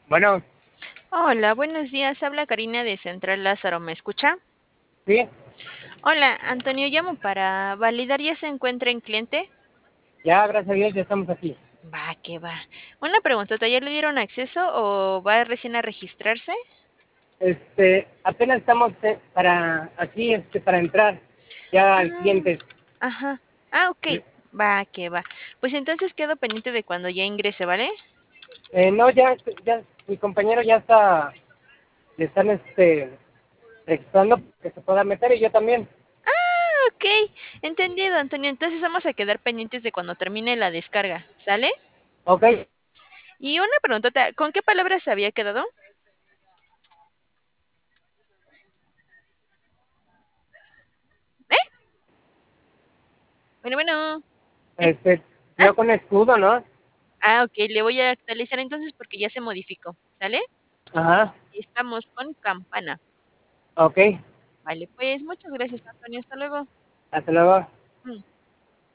Bueno, Hola, buenos días. Habla Karina de Central Lázaro. ¿Me escucha? sí, Hola, Antonio, llamo para validar. ¿Ya se encuentra en cliente? ya, gracias a Dios, ya estamos aquí. Va, que va. Una preguntota, ¿ya le dieron acceso o va recién a registrarse? Apenas estamos para aquí, para entrar ya al Ah, cliente. ajá. Ah, ok. Va, que va. Pues entonces quedo pendiente de cuando ya ingrese, ¿vale? No, ya, mi compañero ya le están, registrando que se pueda meter y yo también. Ah, ok. Entendido, Antonio. Entonces vamos a quedar pendientes de cuando termine la descarga, ¿sale? Ok, Y una preguntota, ¿con qué palabras se había quedado? ¿Eh? Bueno. Es- este, ah, yo con escudo, ¿no? Ok, le voy a actualizar entonces porque ya se modificó, ¿sale? Ajá, Estamos con campana. ok, Vale, pues muchas gracias, Antonio. Hasta luego. hasta luego. Mm.